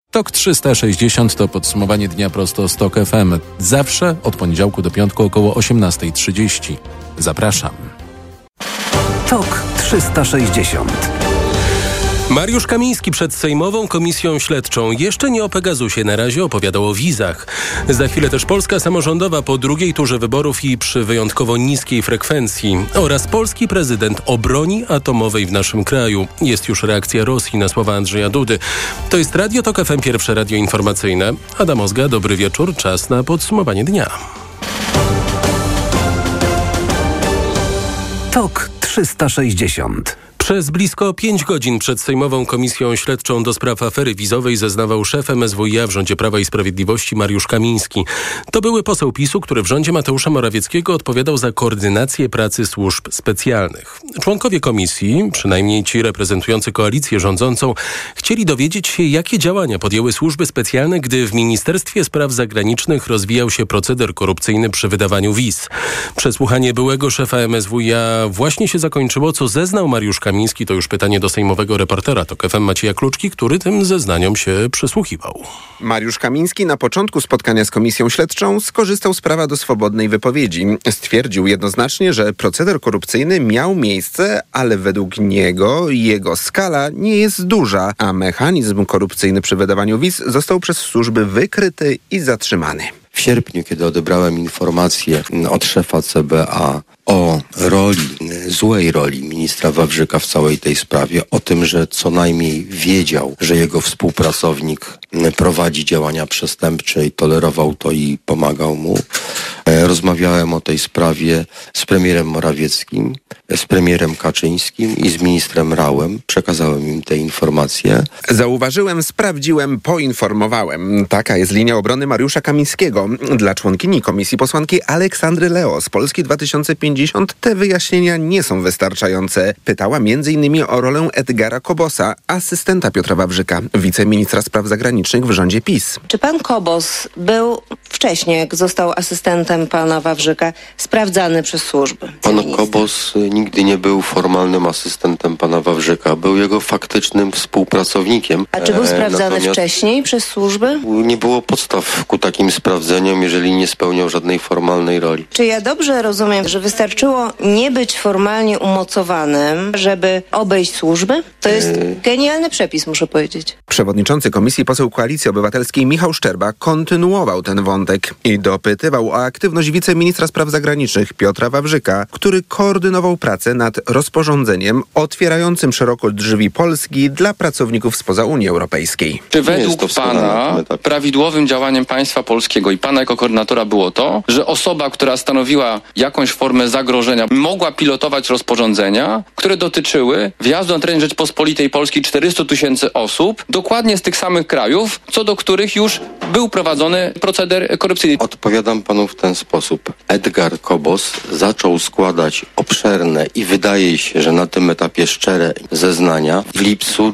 TOK 360 to podsumowanie dnia prosto z TOK FM. Zawsze od poniedziałku do piątku około 18:30. Zapraszam. TOK 360. Mariusz Kamiński przed Sejmową Komisją Śledczą jeszcze nie o Pegasusie, na razie opowiadał o wizach. Za chwilę też Polska samorządowa po drugiej turze wyborów i przy wyjątkowo niskiej frekwencji. Oraz polski prezydent o broni atomowej w naszym kraju. Jest już reakcja Rosji na słowa Andrzeja Dudy. To jest Radio TOK FM, pierwsze radio informacyjne. Adam Ozga, dobry wieczór, czas na podsumowanie dnia. TOK 360. Przez blisko 5 godzin przed Sejmową Komisją Śledczą do spraw afery wizowej zeznawał szef MSWiA w rządzie Prawa i Sprawiedliwości Mariusz Kamiński. To były poseł PiS-u, który w rządzie Mateusza Morawieckiego odpowiadał za koordynację pracy służb specjalnych. Członkowie komisji, przynajmniej ci reprezentujący koalicję rządzącą, chcieli dowiedzieć się, jakie działania podjęły służby specjalne, gdy w Ministerstwie Spraw Zagranicznych rozwijał się proceder korupcyjny przy wydawaniu wiz. Przesłuchanie byłego szefa MSWiA właśnie się zakończyło, co zeznał Mariusz Kamiński. To już pytanie do sejmowego reportera TOK FM Macieja Kluczki, który tym zeznaniom się przysłuchiwał. Mariusz Kamiński na początku spotkania z Komisją Śledczą skorzystał z prawa do swobodnej wypowiedzi. Stwierdził jednoznacznie, że proceder korupcyjny miał miejsce, ale według niego jego skala nie jest duża, a mechanizm korupcyjny przy wydawaniu wiz został przez służby wykryty i zatrzymany. W sierpniu, kiedy odebrałem informację od szefa CBA o złej roli ministra Wawrzyka w całej tej sprawie, o tym, że co najmniej wiedział, że jego współpracownik prowadzi działania przestępcze i tolerował to i pomagał mu. Rozmawiałem o tej sprawie z premierem Morawieckim, z premierem Kaczyńskim i z ministrem Rauem. Przekazałem im te informacje. Zauważyłem, sprawdziłem, poinformowałem. Taka jest linia obrony Mariusza Kamińskiego. Dla członkini komisji posłanki Aleksandry Leo z Polski 2050 te wyjaśnienia nie są wystarczające. Pytała m.in. o rolę Edgara Kobosa, asystenta Piotra Wawrzyka, wiceministra spraw zagranicznych w rządzie PiS. Czy pan Kobos był wcześniej, jak został asystentem pana Wawrzyka, sprawdzany przez służby? Pan Kobos nigdy nie był formalnym asystentem pana Wawrzyka. Był jego faktycznym współpracownikiem. A czy był sprawdzany wcześniej przez służby? Nie było podstaw ku takim sprawdzeniom, jeżeli nie spełniał żadnej formalnej roli. Czy ja dobrze rozumiem, że wystarczyło nie być formalnie umocowanym, żeby obejść służby? To jest genialny przepis, muszę powiedzieć. Przewodniczący Komisji Poseł Koalicji Obywatelskiej Michał Szczerba kontynuował ten wątek i dopytywał o aktywność wiceministra spraw zagranicznych Piotra Wawrzyka, który koordynował pracę nad rozporządzeniem otwierającym szeroko drzwi Polski dla pracowników spoza Unii Europejskiej. Czy według pana prawidłowym działaniem państwa polskiego i pana jako koordynatora było to, że osoba, która stanowiła jakąś formę zagrożenia, mogła pilotować rozporządzenia, które dotyczyły wjazdu na teren Rzeczpospolitej Polskiej 400 000 osób, dokładnie z tych samych krajów, co do których już był prowadzony proceder korupcyjny? Odpowiadam panu w ten sposób. Edgar Kobos zaczął składać obszerne i wydaje się, że na tym etapie szczere zeznania w lipcu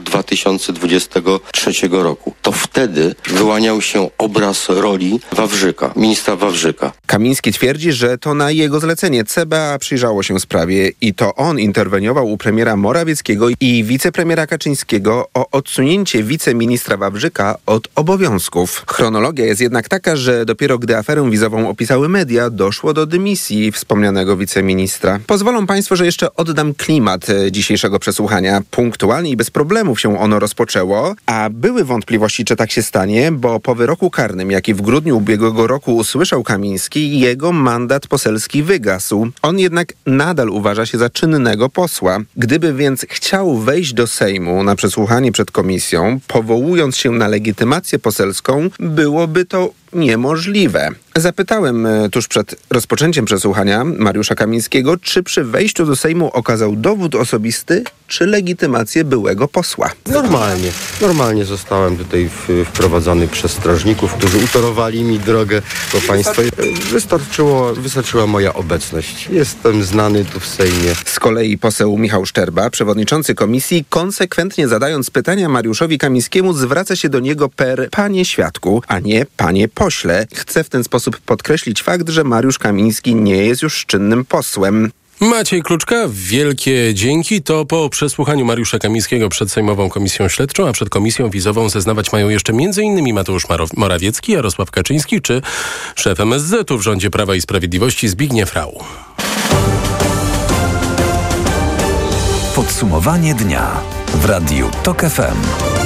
2023 roku. To wtedy wyłaniał się obraz roli Wawrzyka, ministra Wawrzyka. Kamiński twierdzi, że to na jego zlecenie CBA przyjrzało się sprawie i to on interweniował u premiera Morawieckiego i wicepremiera Kaczyńskiego o odsunięcie wiceministra Wawrzyka od obowiązków. Chronologia jest jednak taka, że dopiero gdy aferę wizową opisały media, doszło do dymisji wspomnianego wiceministra. Pozwolą państwo, że jeszcze oddam klimat dzisiejszego przesłuchania. Punktualnie i bez problemów się ono rozpoczęło, a były wątpliwości, czy tak się stanie, bo po wyroku karnym, jaki w grudniu ubiegłego roku usłyszał Kamiński, jego mandat poselski wygasł. On jednak nadal uważa się za czynnego posła. Gdyby więc chciał wejść do Sejmu na przesłuchanie przed komisją, powołując się na legitymację poselską, byłoby to niemożliwe. Zapytałem tuż przed rozpoczęciem przesłuchania Mariusza Kamińskiego, czy przy wejściu do Sejmu okazał dowód osobisty, czy legitymację byłego posła. Normalnie zostałem tutaj wprowadzony przez strażników, którzy utorowali mi drogę do państwa. Wystarczyła moja obecność. Jestem znany tu w Sejmie. Z kolei poseł Michał Szczerba, przewodniczący komisji, konsekwentnie zadając pytania Mariuszowi Kamińskiemu, zwraca się do niego per panie świadku, a nie panie pośle. Chce w ten sposób podkreślić fakt, że Mariusz Kamiński nie jest już czynnym posłem. Maciej Kluczka, wielkie dzięki. To po przesłuchaniu Mariusza Kamińskiego przed Sejmową Komisją Śledczą, a przed Komisją Wizową zeznawać mają jeszcze m.in. Mateusz Morawiecki, Jarosław Kaczyński czy szef MSZ-u w rządzie Prawa i Sprawiedliwości Zbigniew Rau. Podsumowanie dnia w Radiu TOK FM.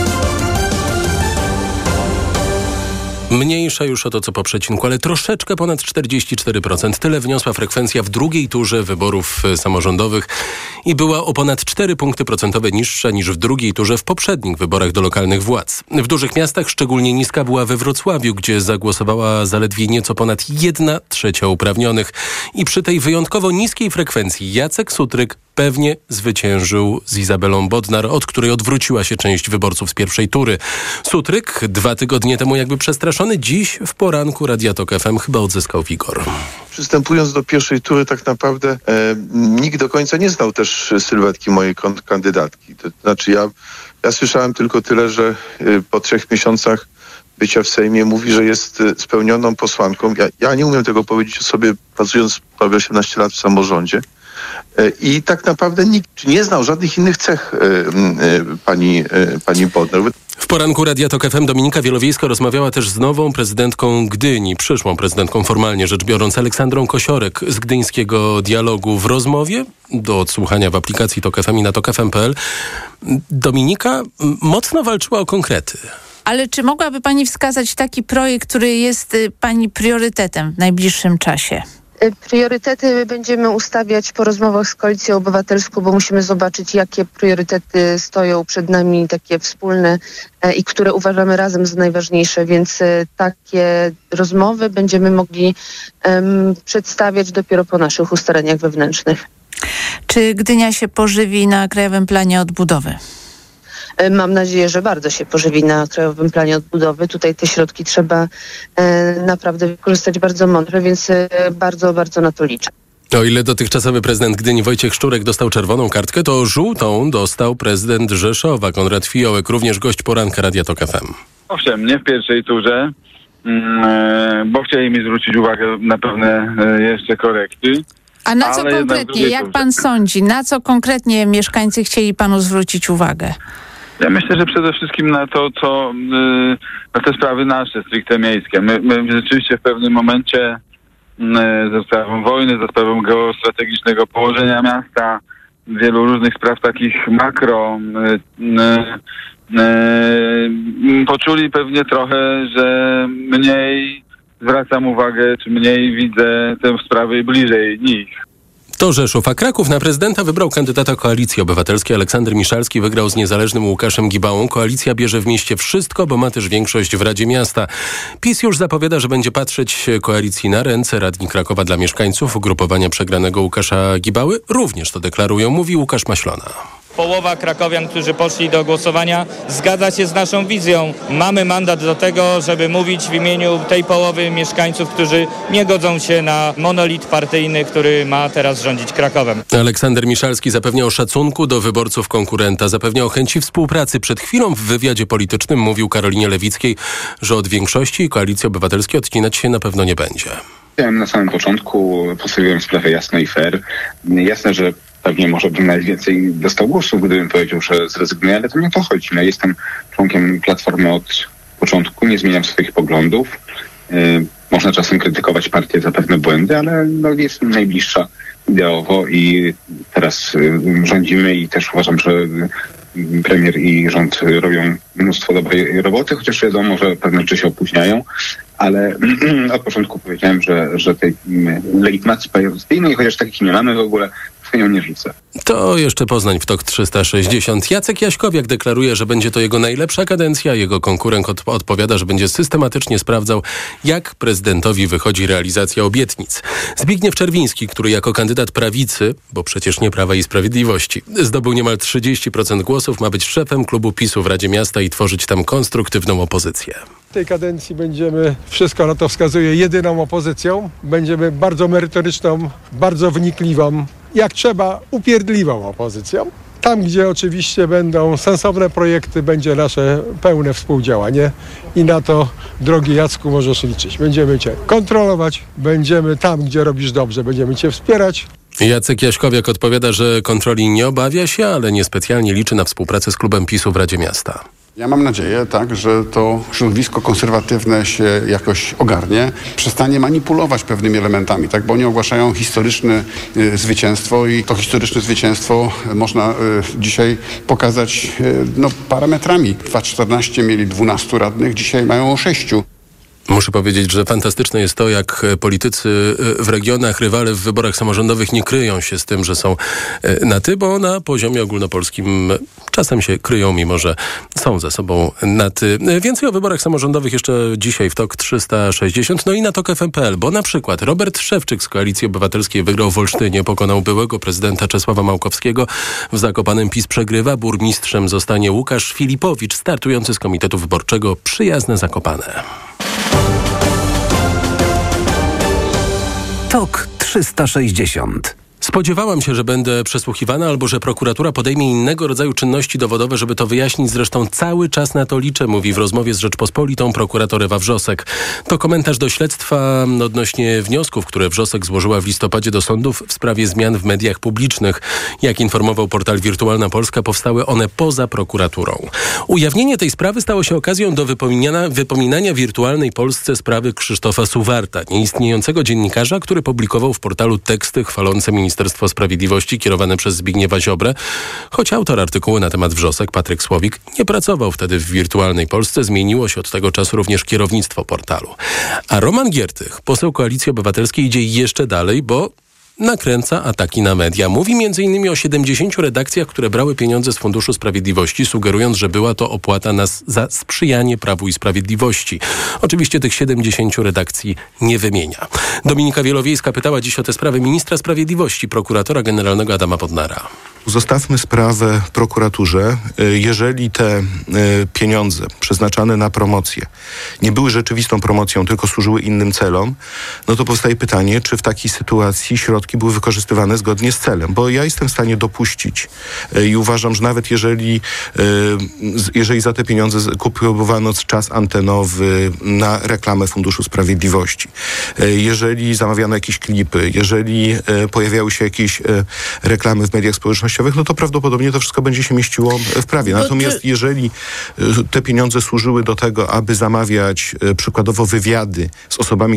Mniejsza już o to, co po przecinku, ale troszeczkę ponad 44%. Tyle wniosła frekwencja w drugiej turze wyborów samorządowych i była o ponad 4 punkty procentowe niższa niż w drugiej turze w poprzednich wyborach do lokalnych władz. W dużych miastach szczególnie niska była we Wrocławiu, gdzie zagłosowała zaledwie nieco ponad 1/3 uprawnionych. I przy tej wyjątkowo niskiej frekwencji Jacek Sutryk pewnie zwyciężył z Izabelą Bodnar, od której odwróciła się część wyborców z pierwszej tury. Sutryk 2 tygodnie temu jakby przestraszony, dziś w poranku Radia TOK FM chyba odzyskał wigor. Przystępując do pierwszej tury tak naprawdę nikt do końca nie znał też sylwetki mojej kandydatki. To znaczy ja słyszałem tylko tyle, że po 3 miesiącach bycia w Sejmie mówi, że jest spełnioną posłanką. Ja nie umiem tego powiedzieć o sobie, pracując prawie 18 lat w samorządzie. I tak naprawdę nikt nie znał żadnych innych cech pani Bodnar. W poranku Radia TOK FM Dominika Wielowiejska rozmawiała też z nową prezydentką Gdyni, przyszłą prezydentką formalnie rzecz biorąc, Aleksandrą Kosiorek z Gdyńskiego Dialogu. W rozmowie do odsłuchania w aplikacji TOK FM i na tokfm.pl Dominika mocno walczyła o konkrety. Ale czy mogłaby pani wskazać taki projekt, który jest pani priorytetem w najbliższym czasie? Priorytety będziemy ustawiać po rozmowach z Koalicją Obywatelską, bo musimy zobaczyć, jakie priorytety stoją przed nami, takie wspólne i które uważamy razem za najważniejsze, więc takie rozmowy będziemy mogli przedstawiać dopiero po naszych ustaleniach wewnętrznych. Czy Gdynia się pożywi na Krajowym Planie Odbudowy? Mam nadzieję, że bardzo się pożywi na Krajowym Planie Odbudowy. Tutaj te środki trzeba naprawdę wykorzystać bardzo mądrze, więc bardzo, bardzo na to liczę. O ile dotychczasowy prezydent Gdyni Wojciech Szczurek dostał czerwoną kartkę, to żółtą dostał prezydent Rzeszowa, Konrad Fiołek, również gość poranka Radia TOK FM. Owszem, nie w pierwszej turze, bo chcieli mi zwrócić uwagę na pewne jeszcze korekty. A na co konkretnie, jak pan sądzi, na co konkretnie mieszkańcy chcieli panu zwrócić uwagę? Ja myślę, że przede wszystkim na to, na te sprawy nasze, stricte miejskie. My rzeczywiście w pewnym momencie ze sprawą wojny, ze sprawą geostrategicznego położenia miasta, wielu różnych spraw takich makro, poczuli pewnie trochę, że mniej zwracam uwagę, czy mniej widzę tę sprawę bliżej nich. To Rzeszów, a Kraków na prezydenta wybrał kandydata Koalicji Obywatelskiej. Aleksander Miszalski wygrał z niezależnym Łukaszem Gibałą. Koalicja bierze w mieście wszystko, bo ma też większość w Radzie Miasta. PiS już zapowiada, że będzie patrzeć koalicji na ręce. Radni Krakowa dla mieszkańców ugrupowania przegranego Łukasza Gibały również to deklarują, mówi Łukasz Maślona. Połowa krakowian, którzy poszli do głosowania, zgadza się z naszą wizją. Mamy mandat do tego, żeby mówić w imieniu tej połowy mieszkańców, którzy nie godzą się na monolit partyjny, który ma teraz rządzić Krakowem. Aleksander Miszalski zapewnia o szacunku do wyborców konkurenta, zapewnia o chęci współpracy. Przed chwilą w wywiadzie politycznym mówił Karolinie Lewickiej, że od większości Koalicji Obywatelskiej odcinać się na pewno nie będzie. Ja na samym początku postawiłem sprawę jasno i fair. Jasne, że pewnie może bym najwięcej dostał głosów, gdybym powiedział, że zrezygnuję, ale to nie o to chodzi. Ja jestem członkiem Platformy od początku, nie zmieniam swoich poglądów. Można czasem krytykować partię za pewne błędy, ale jest mi najbliższa ideowo i teraz rządzimy i też uważam, że premier i rząd robią mnóstwo dobrej roboty, chociaż wiadomo, że pewne rzeczy się opóźniają, ale od początku powiedziałem, że tej legitymacji partyjnej, chociaż takich nie mamy w ogóle, nią nie rzucę. To jeszcze Poznań w TOK 360. Jacek Jaśkowiak deklaruje, że będzie to jego najlepsza kadencja. Jego konkurent odpowiada, że będzie systematycznie sprawdzał, jak prezydentowi wychodzi realizacja obietnic. Zbigniew Czerwiński, który jako kandydat prawicy, bo przecież nie Prawa i Sprawiedliwości, zdobył niemal 30% głosów, ma być szefem klubu PiS-u w Radzie Miasta i tworzyć tam konstruktywną opozycję. W tej kadencji będziemy, wszystko na to wskazuje, jedyną opozycją. Będziemy bardzo merytoryczną, bardzo wnikliwą, jak trzeba upierdliwą opozycją. Tam, gdzie oczywiście będą sensowne projekty, będzie nasze pełne współdziałanie i na to, drogi Jacku, możesz liczyć. Będziemy cię kontrolować, będziemy tam, gdzie robisz dobrze, będziemy cię wspierać. Jacek Jaśkowiak odpowiada, że kontroli nie obawia się, ale niespecjalnie liczy na współpracę z klubem PiS-u w Radzie Miasta. Ja mam nadzieję, tak, że to środowisko konserwatywne się jakoś ogarnie, przestanie manipulować pewnymi elementami, tak, bo oni ogłaszają historyczne zwycięstwo i to historyczne zwycięstwo można dzisiaj pokazać parametrami. W 2014 mieli 12 radnych, dzisiaj mają 6. Muszę powiedzieć, że fantastyczne jest to, jak politycy w regionach, rywale w wyborach samorządowych nie kryją się z tym, że są na ty, bo na poziomie ogólnopolskim czasem się kryją, mimo że są ze sobą na ty. Więcej o wyborach samorządowych jeszcze dzisiaj w TOK 360, no i na TOK FM.pl, bo na przykład Robert Szewczyk z Koalicji Obywatelskiej wygrał w Olsztynie, pokonał byłego prezydenta Czesława Małkowskiego. W Zakopanem PiS przegrywa, burmistrzem zostanie Łukasz Filipowicz, startujący z Komitetu Wyborczego Przyjazne Zakopane. TOK 360. Spodziewałam się, że będę przesłuchiwana albo że prokuratura podejmie innego rodzaju czynności dowodowe, żeby to wyjaśnić. Zresztą cały czas na to liczę, mówi w rozmowie z Rzeczpospolitą prokurator Ewa Wrzosek. To komentarz do śledztwa odnośnie wniosków, które Wrzosek złożyła w listopadzie do sądów w sprawie zmian w mediach publicznych. Jak informował portal Wirtualna Polska, powstały one poza prokuraturą. Ujawnienie tej sprawy stało się okazją do wypominania Wirtualnej Polsce sprawy Krzysztofa Suwarta, nieistniejącego dziennikarza, który publikował w portalu teksty chwalące Ministerstwo Sprawiedliwości kierowane przez Zbigniewa Ziobrę, choć autor artykułu na temat Wrzosek, Patryk Słowik, nie pracował wtedy w Wirtualnej Polsce. Zmieniło się od tego czasu również kierownictwo portalu. A Roman Giertych, poseł Koalicji Obywatelskiej, idzie jeszcze dalej, bo nakręca ataki na media. Mówi m.in. o 70 redakcjach, które brały pieniądze z Funduszu Sprawiedliwości, sugerując, że była to opłata za sprzyjanie Prawu i Sprawiedliwości. Oczywiście tych 70 redakcji nie wymienia. Dominika Wielowiejska pytała dziś o tę sprawę ministra sprawiedliwości, prokuratora generalnego Adama Bodnara. Zostawmy sprawę prokuraturze. Jeżeli te pieniądze przeznaczane na promocję nie były rzeczywistą promocją, tylko służyły innym celom, no to powstaje pytanie, czy w takiej sytuacji środki były wykorzystywane zgodnie z celem. Bo ja jestem w stanie dopuścić i uważam, że nawet jeżeli za te pieniądze kupowano czas antenowy na reklamę Funduszu Sprawiedliwości, jeżeli zamawiano jakieś klipy, jeżeli pojawiały się jakieś reklamy w mediach społecznościowych, no to prawdopodobnie to wszystko będzie się mieściło w prawie. Natomiast jeżeli te pieniądze służyły do tego, aby zamawiać przykładowo wywiady z osobami,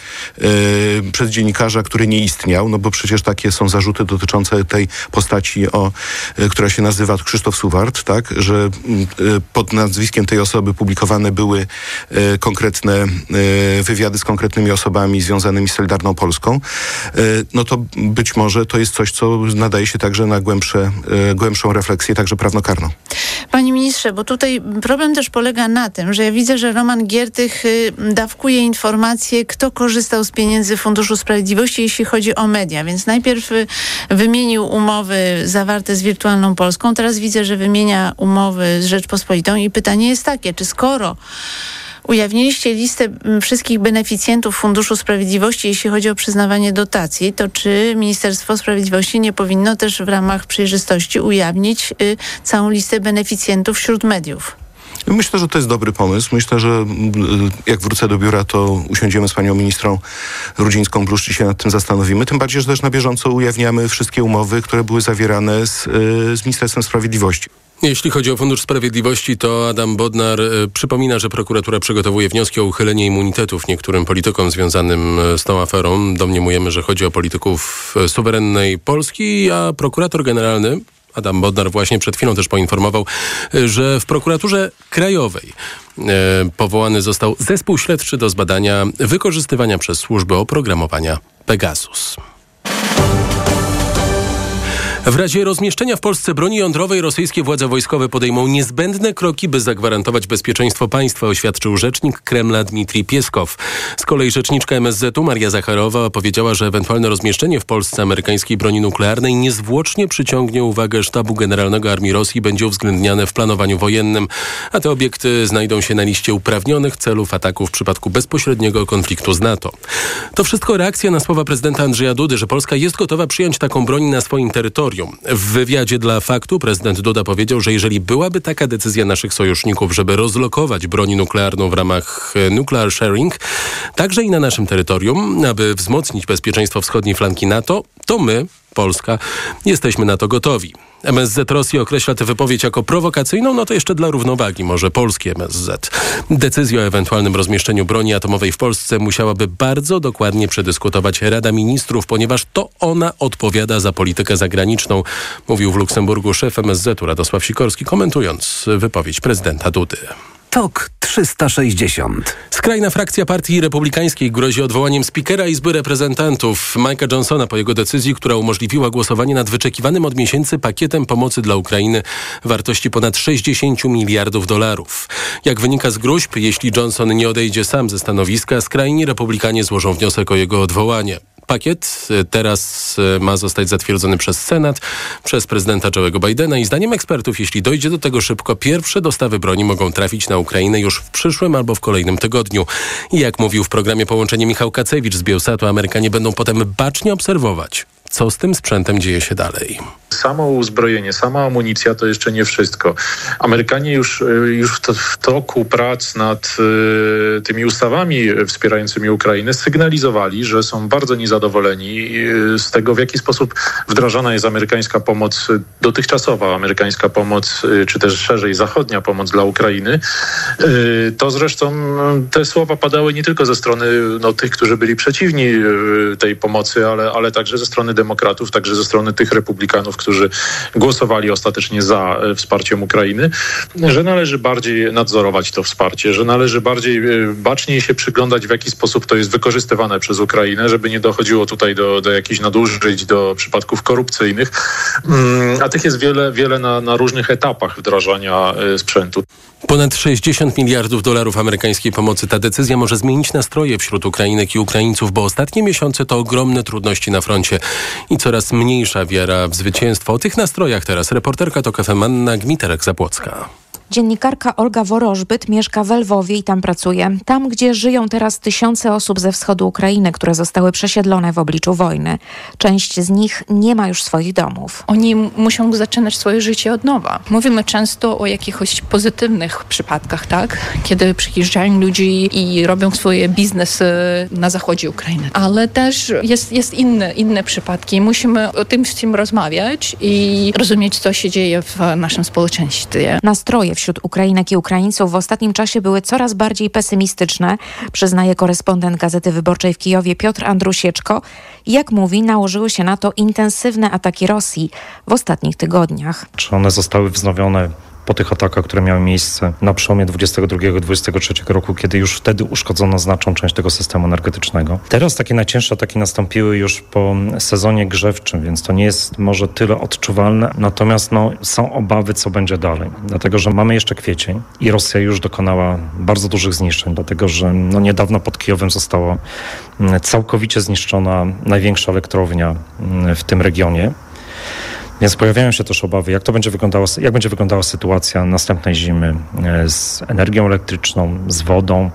przez dziennikarza, który nie istniał, no bo przecież takie są zarzuty dotyczące tej postaci, która się nazywa Krzysztof Suwart, tak, że pod nazwiskiem tej osoby publikowane były konkretne wywiady z konkretnymi osobami związanymi z Solidarną Polską, no to być może to jest coś, co nadaje się także na głębszą refleksję, także prawnokarną. Panie ministrze, bo tutaj problem też polega na tym, że ja widzę, że Roman Giertych dawkuje informacje, kto korzystał z pieniędzy Funduszu Sprawiedliwości, jeśli chodzi o media. Więc najpierw wymienił umowy zawarte z Wirtualną Polską, teraz widzę, że wymienia umowy z Rzeczpospolitą i pytanie jest takie, czy skoro ujawniliście listę wszystkich beneficjentów Funduszu Sprawiedliwości, jeśli chodzi o przyznawanie dotacji, to czy Ministerstwo Sprawiedliwości nie powinno też w ramach przejrzystości ujawnić całą listę beneficjentów wśród mediów? Myślę, że to jest dobry pomysł. Myślę, że jak wrócę do biura, to usiądziemy z panią ministrą Rudzińską-Bluszcz i się nad tym zastanowimy. Tym bardziej, że też na bieżąco ujawniamy wszystkie umowy, które były zawierane z Ministerstwem Sprawiedliwości. Jeśli chodzi o Fundusz Sprawiedliwości, to Adam Bodnar przypomina, że prokuratura przygotowuje wnioski o uchylenie immunitetów niektórym politykom związanym z tą aferą. Domniemujemy, że chodzi o polityków suwerennej Polski, a prokurator generalny Adam Bodnar właśnie przed chwilą też poinformował, że w prokuraturze krajowej powołany został zespół śledczy do zbadania wykorzystywania przez służby oprogramowania Pegasus. W razie rozmieszczenia w Polsce broni jądrowej rosyjskie władze wojskowe podejmą niezbędne kroki, by zagwarantować bezpieczeństwo państwa, oświadczył rzecznik Kremla Dmitrij Pieskow. Z kolei rzeczniczka MSZ-u Maria Zacharowa powiedziała, że ewentualne rozmieszczenie w Polsce amerykańskiej broni nuklearnej niezwłocznie przyciągnie uwagę Sztabu Generalnego Armii Rosji i będzie uwzględniane w planowaniu wojennym, a te obiekty znajdą się na liście uprawnionych celów ataku w przypadku bezpośredniego konfliktu z NATO. To wszystko reakcja na słowa prezydenta Andrzeja Dudy, że Polska jest gotowa przyjąć taką broń na swoim terytorium. W wywiadzie dla Faktu prezydent Duda powiedział, że jeżeli byłaby taka decyzja naszych sojuszników, żeby rozlokować broń nuklearną w ramach nuclear sharing, także i na naszym terytorium, aby wzmocnić bezpieczeństwo wschodniej flanki NATO, to my Polska. Jesteśmy na to gotowi. MSZ Rosji określa tę wypowiedź jako prowokacyjną, to jeszcze dla równowagi może polski MSZ. Decyzję o ewentualnym rozmieszczeniu broni atomowej w Polsce musiałaby bardzo dokładnie przedyskutować Rada Ministrów, ponieważ to ona odpowiada za politykę zagraniczną, mówił w Luksemburgu szef MSZ-u Radosław Sikorski, komentując wypowiedź prezydenta Dudy. TOK 360. Skrajna frakcja Partii Republikańskiej grozi odwołaniem spikera Izby Reprezentantów Mike'a Johnsona po jego decyzji, która umożliwiła głosowanie nad wyczekiwanym od miesięcy pakietem pomocy dla Ukrainy wartości ponad 60 miliardów dolarów. Jak wynika z gróźb, jeśli Johnson nie odejdzie sam ze stanowiska, skrajni republikanie złożą wniosek o jego odwołanie. Pakiet teraz ma zostać zatwierdzony przez Senat, przez prezydenta Joe'ego Bidena i zdaniem ekspertów, jeśli dojdzie do tego szybko, pierwsze dostawy broni mogą trafić na Ukrainę już w przyszłym albo w kolejnym tygodniu. I jak mówił w programie Połączenie Michał Kacewicz z Biełsatu, Amerykanie będą potem bacznie obserwować, co z tym sprzętem dzieje się dalej. Samo uzbrojenie, sama amunicja to jeszcze nie wszystko. Amerykanie już w toku prac nad tymi ustawami wspierającymi Ukrainę sygnalizowali, że są bardzo niezadowoleni z tego, w jaki sposób wdrażana jest amerykańska pomoc, dotychczasowa amerykańska pomoc, czy też szerzej zachodnia pomoc dla Ukrainy. To zresztą te słowa padały nie tylko ze strony tych, którzy byli przeciwni tej pomocy, ale także ze strony demokratów, także ze strony tych republikanów, którzy głosowali ostatecznie za wsparciem Ukrainy, że należy bardziej nadzorować to wsparcie, że należy baczniej się przyglądać, w jaki sposób to jest wykorzystywane przez Ukrainę, żeby nie dochodziło tutaj do jakichś nadużyć, do przypadków korupcyjnych. A tych jest wiele na różnych etapach wdrażania sprzętu. Ponad 60 miliardów dolarów amerykańskiej pomocy. Ta decyzja może zmienić nastroje wśród Ukrainek i Ukraińców, bo ostatnie miesiące to ogromne trudności na froncie i coraz mniejsza wiara w zwycięstwo. O tych nastrojach teraz reporterka TOK FM Anna Gmiterek-Zabłocka. Dziennikarka Olga Worożbyt mieszka w Lwowie i tam pracuje. Tam, gdzie żyją teraz tysiące osób ze wschodu Ukrainy, które zostały przesiedlone w obliczu wojny. Część z nich nie ma już swoich domów. Oni muszą zaczynać swoje życie od nowa. Mówimy często o jakichś pozytywnych przypadkach, tak? Kiedy przyjeżdżają ludzie i robią swoje biznesy na zachodzie Ukrainy. Ale też jest inne przypadki. Musimy o tym wszystkim rozmawiać i rozumieć, co się dzieje w naszym społeczeństwie. Nastroje wśród Ukrainek i Ukraińców w ostatnim czasie były coraz bardziej pesymistyczne, przyznaje korespondent Gazety Wyborczej w Kijowie Piotr Andrusieczko. Jak mówi, nałożyły się na to intensywne ataki Rosji w ostatnich tygodniach. Czy one zostały wznowione po tych atakach, które miały miejsce na przełomie 22-23 roku, kiedy już wtedy uszkodzono znaczną część tego systemu energetycznego. Teraz takie najcięższe ataki nastąpiły już po sezonie grzewczym, więc to nie jest może tyle odczuwalne, natomiast są obawy, co będzie dalej. Dlatego, że mamy jeszcze kwiecień i Rosja już dokonała bardzo dużych zniszczeń, dlatego, że niedawno pod Kijowem została całkowicie zniszczona największa elektrownia w tym regionie. Więc pojawiają się też obawy, jak będzie wyglądała sytuacja następnej zimy z energią elektryczną, z wodą,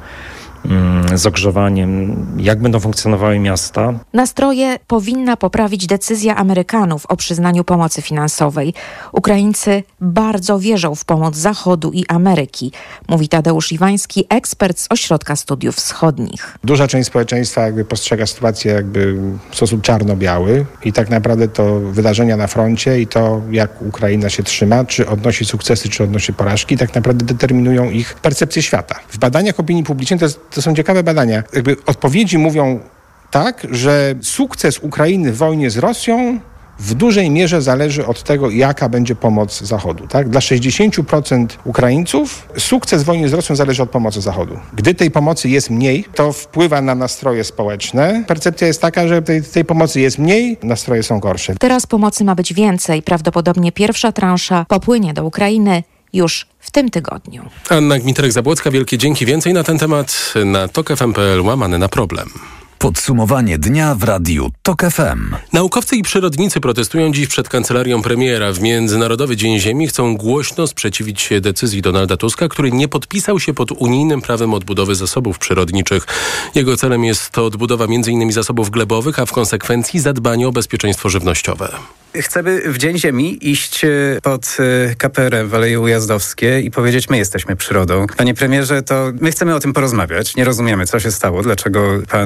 z ogrzewaniem, jak będą funkcjonowały miasta. Nastroje powinna poprawić decyzja Amerykanów o przyznaniu pomocy finansowej. Ukraińcy bardzo wierzą w pomoc Zachodu i Ameryki, mówi Tadeusz Iwański, ekspert z Ośrodka Studiów Wschodnich. Duża część społeczeństwa postrzega sytuację w sposób czarno-biały i tak naprawdę to wydarzenia na froncie i to, jak Ukraina się trzyma, czy odnosi sukcesy, czy odnosi porażki, tak naprawdę determinują ich percepcję świata. W badaniach opinii publicznej to są ciekawe badania. Odpowiedzi mówią tak, że sukces Ukrainy w wojnie z Rosją w dużej mierze zależy od tego, jaka będzie pomoc Zachodu. Tak? Dla 60% Ukraińców sukces w wojnie z Rosją zależy od pomocy Zachodu. Gdy tej pomocy jest mniej, to wpływa na nastroje społeczne. Percepcja jest taka, że tej pomocy jest mniej, nastroje są gorsze. Teraz pomocy ma być więcej. Prawdopodobnie pierwsza transza popłynie do Ukrainy już w tym tygodniu. Anna Gmiterek-Zabłocka, wielkie dzięki. Więcej na ten temat na tokfm.pl/problem. Podsumowanie dnia w radiu TOK FM. Naukowcy i przyrodnicy protestują dziś przed kancelarią premiera. W Międzynarodowy Dzień Ziemi chcą głośno sprzeciwić się decyzji Donalda Tuska, który nie podpisał się pod unijnym prawem odbudowy zasobów przyrodniczych. Jego celem jest to odbudowa m.in. zasobów glebowych, a w konsekwencji zadbanie o bezpieczeństwo żywnościowe. Chcemy w Dzień Ziemi iść pod KPRM w Aleje Ujazdowskie i powiedzieć, my jesteśmy przyrodą. Panie premierze, to my chcemy o tym porozmawiać. Nie rozumiemy, co się stało, dlaczego pan w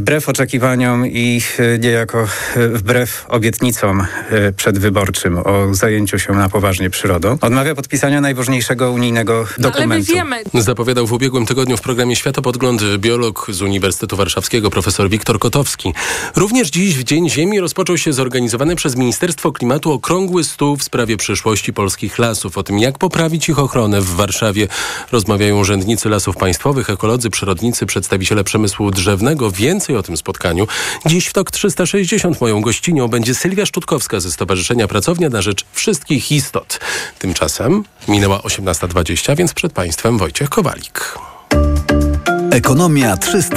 wbrew oczekiwaniom i niejako wbrew obietnicom przedwyborczym o zajęciu się na poważnie przyrodą, odmawia podpisania najważniejszego unijnego dokumentu. Ale my wiemy. Zapowiadał w ubiegłym tygodniu w programie Światopodgląd biolog z Uniwersytetu Warszawskiego profesor Wiktor Kotowski. Również dziś w Dzień Ziemi rozpoczął się zorganizowany przez Ministerstwo Klimatu okrągły stół w sprawie przyszłości polskich lasów. O tym, jak poprawić ich ochronę w Warszawie, rozmawiają urzędnicy lasów państwowych, ekolodzy, przyrodnicy, przedstawiciele przemysłu drzewnego. Więcej o tym spotkaniu dziś w TOK 360 moją gościnią będzie Sylwia Szczutkowska ze Stowarzyszenia Pracownia na Rzecz Wszystkich Istot. Tymczasem minęła 18:20, więc przed Państwem Wojciech Kowalik. Ekonomia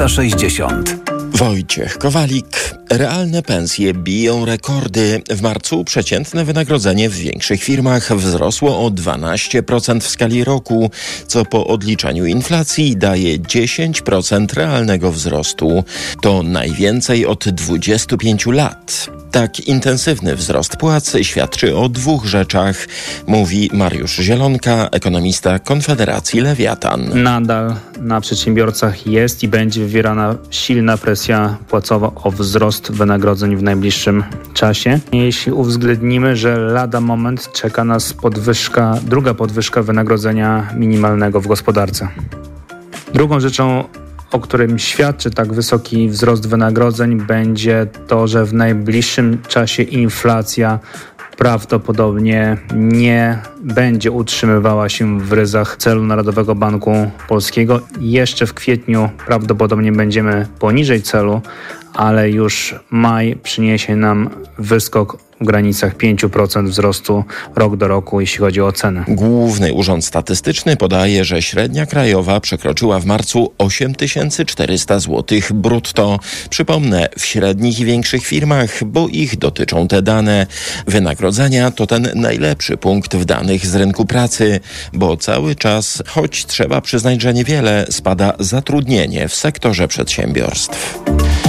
360. Wojciech Kowalik. Realne pensje biją rekordy. W marcu przeciętne wynagrodzenie w większych firmach wzrosło o 12% w skali roku, co po odliczeniu inflacji daje 10% realnego wzrostu. To najwięcej od 25 lat. Tak intensywny wzrost płac świadczy o dwóch rzeczach, mówi Mariusz Zielonka, ekonomista Konfederacji Lewiatan. Nadal na przedsiębiorcach jest i będzie wywierana silna presja płacowa o wzrost wynagrodzeń w najbliższym czasie. Jeśli uwzględnimy, że lada moment czeka nas druga podwyżka wynagrodzenia minimalnego w gospodarce. Drugą rzeczą, o którym świadczy tak wysoki wzrost wynagrodzeń, będzie to, że w najbliższym czasie inflacja prawdopodobnie nie będzie utrzymywała się w ryzach celu Narodowego Banku Polskiego. Jeszcze w kwietniu prawdopodobnie będziemy poniżej celu, ale już maj przyniesie nam wyskok w granicach 5% wzrostu rok do roku, jeśli chodzi o cenę. Główny Urząd Statystyczny podaje, że średnia krajowa przekroczyła w marcu 8400 zł brutto. Przypomnę, w średnich i większych firmach, bo ich dotyczą te dane. Wynagrodzenia to ten najlepszy punkt w danych z rynku pracy, bo cały czas, choć trzeba przyznać, że niewiele, spada zatrudnienie w sektorze przedsiębiorstw.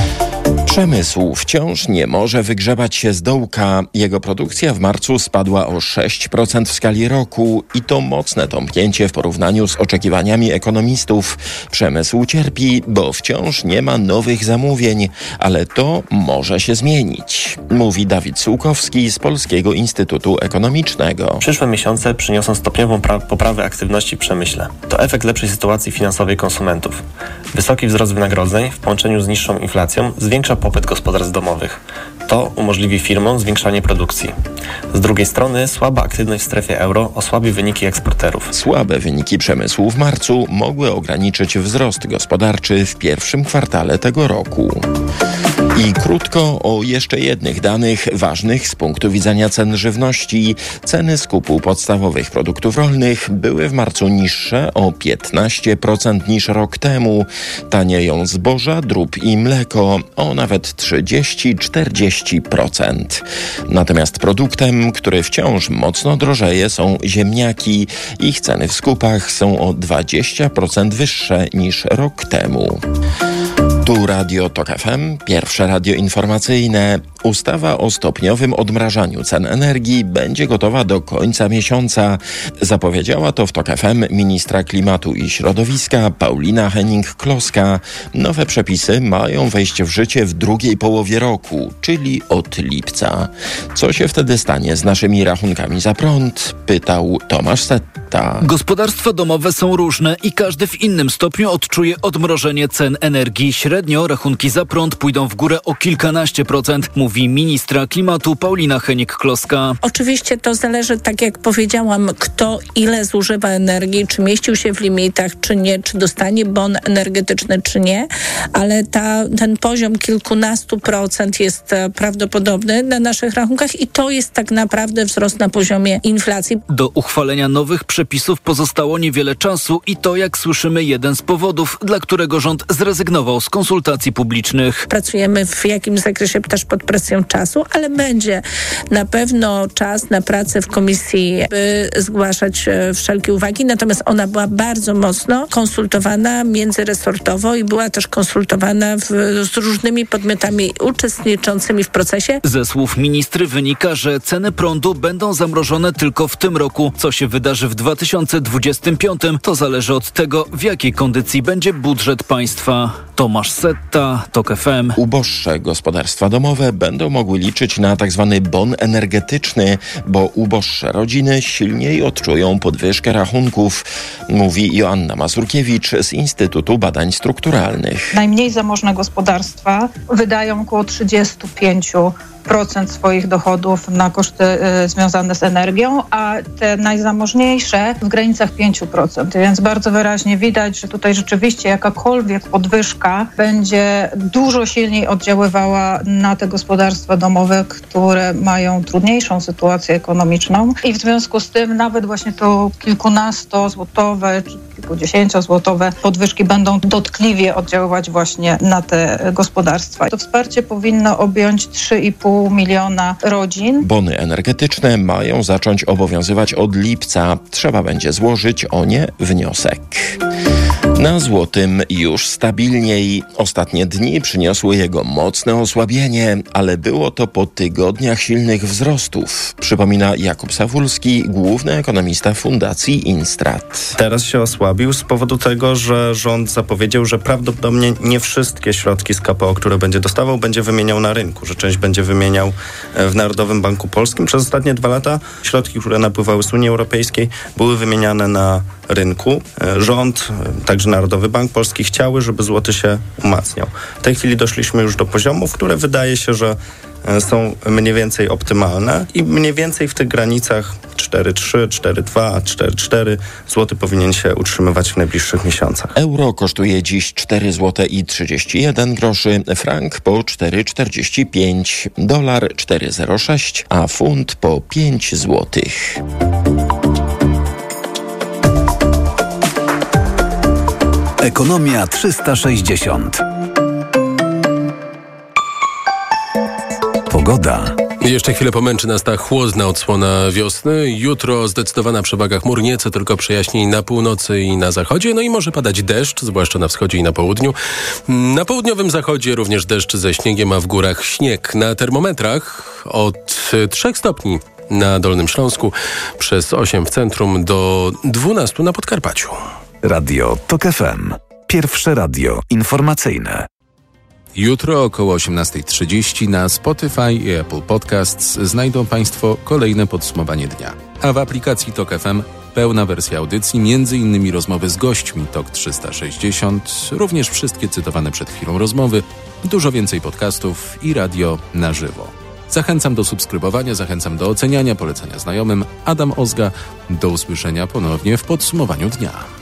Przemysł wciąż nie może wygrzebać się z dołka. Jego produkcja w marcu spadła o 6% w skali roku i to mocne tąpnięcie w porównaniu z oczekiwaniami ekonomistów. Przemysł cierpi, bo wciąż nie ma nowych zamówień, ale to może się zmienić, mówi Dawid Sułkowski z Polskiego Instytutu Ekonomicznego. Przyszłe miesiące przyniosą stopniową poprawę aktywności w przemyśle. To efekt lepszej sytuacji finansowej konsumentów. Wysoki wzrost wynagrodzeń w połączeniu z niższą inflacją zwiększa popyt gospodarstw domowych. To umożliwi firmom zwiększanie produkcji. Z drugiej strony słaba aktywność w strefie euro osłabi wyniki eksporterów. Słabe wyniki przemysłu w marcu mogły ograniczyć wzrost gospodarczy w pierwszym kwartale tego roku. I krótko o jeszcze jednych danych ważnych z punktu widzenia cen żywności. Ceny skupu podstawowych produktów rolnych były w marcu niższe o 15% niż rok temu. Tanieją zboża, drób i mleko o nawet 30-40%. Natomiast produktem, który wciąż mocno drożeje, są ziemniaki. Ich ceny w skupach są o 20% wyższe niż rok temu. Tu Radio TOK FM, pierwsze radio informacyjne. Ustawa o stopniowym odmrażaniu cen energii będzie gotowa do końca miesiąca. Zapowiedziała to w TOK FM ministra klimatu i środowiska Paulina Hennig-Kloska. Nowe przepisy mają wejść w życie w drugiej połowie roku, czyli od lipca. Co się wtedy stanie z naszymi rachunkami za prąd? Pytał Tomasz Setta. Gospodarstwa domowe są różne i każdy w innym stopniu odczuje odmrożenie cen energii. Średnio rachunki za prąd pójdą w górę o kilkanaście procent, mówi ministra klimatu Paulina Hennig-Kloska. Oczywiście to zależy, tak jak powiedziałam, kto ile zużywa energii, czy mieścił się w limitach, czy nie, czy dostanie bon energetyczny, czy nie, ale ten poziom kilkunastu procent jest prawdopodobny na naszych rachunkach i to jest tak naprawdę wzrost na poziomie inflacji. Do uchwalenia nowych przepisów pozostało niewiele czasu i to, jak słyszymy, jeden z powodów, dla którego rząd zrezygnował z konsultacji publicznych. Pracujemy w jakimś zakresie też pod presją czasu, ale będzie na pewno czas na pracę w komisji, by zgłaszać wszelkie uwagi. Natomiast ona była bardzo mocno konsultowana międzyresortowo i była też konsultowana z różnymi podmiotami uczestniczącymi w procesie. Ze słów ministry wynika, że ceny prądu będą zamrożone tylko w tym roku. Co się wydarzy w 2025. To zależy od tego, w jakiej kondycji będzie budżet państwa. Tomasz Setta, TOK FM. Uboższe gospodarstwa domowe będą mogły liczyć na tzw. bon energetyczny, bo uboższe rodziny silniej odczują podwyżkę rachunków, mówi Joanna Mazurkiewicz z Instytutu Badań Strukturalnych. Najmniej zamożne gospodarstwa wydają około 35% swoich dochodów na koszty związane z energią, a te najzamożniejsze w granicach 5%. Więc bardzo wyraźnie widać, że tutaj rzeczywiście jakakolwiek podwyżka będzie dużo silniej oddziaływała na te gospodarstwa domowe, które mają trudniejszą sytuację ekonomiczną i w związku z tym nawet właśnie to kilkunastozłotowe czy kilkudziesięciozłotowe podwyżki będą dotkliwie oddziaływać właśnie na te gospodarstwa. To wsparcie powinno objąć 3,5 miliona rodzin. Bony energetyczne mają zacząć obowiązywać od lipca. Trzeba będzie złożyć o nie wniosek. Na złotym już stabilniej. Ostatnie dni przyniosły jego mocne osłabienie, ale było to po tygodniach silnych wzrostów, przypomina Jakub Sawulski, główny ekonomista Fundacji Instrat. Teraz się osłabił z powodu tego, że rząd zapowiedział, że prawdopodobnie nie wszystkie środki z KPO, które będzie dostawał, będzie wymieniał na rynku, że część będzie wymieniał w Narodowym Banku Polskim. Przez ostatnie 2 lata środki, które napływały z Unii Europejskiej, były wymieniane na rynku. Rząd, także Narodowy Bank Polski chciały, żeby złoty się umacniał. W tej chwili doszliśmy już do poziomów, które wydaje się, że są mniej więcej optymalne i mniej więcej w tych granicach 4,3, 4,2, 4,4 złoty powinien się utrzymywać w najbliższych miesiącach. Euro kosztuje dziś 4,31 zł, frank po 4,45, dolar 4,06, a funt po 5 złotych. Ekonomia 360. Pogoda. Jeszcze chwilę pomęczy nas ta chłodna odsłona wiosny. Jutro zdecydowana przewaga chmur, nieco tylko przejaśnień na północy i na zachodzie. No i może padać deszcz, zwłaszcza na wschodzie i na południu. Na południowym zachodzie również deszcz ze śniegiem, a w górach śnieg. Na termometrach od 3 stopni na Dolnym Śląsku, przez 8 w centrum do 12 na Podkarpaciu. Radio TOK FM. Pierwsze radio informacyjne. Jutro około 18:30 na Spotify i Apple Podcasts znajdą Państwo kolejne podsumowanie dnia. A w aplikacji TOK FM pełna wersja audycji, m.in. rozmowy z gośćmi TOK 360, również wszystkie cytowane przed chwilą rozmowy, dużo więcej podcastów i radio na żywo. Zachęcam do subskrybowania, zachęcam do oceniania, polecania znajomym. Adam Ozga, do usłyszenia ponownie w podsumowaniu dnia.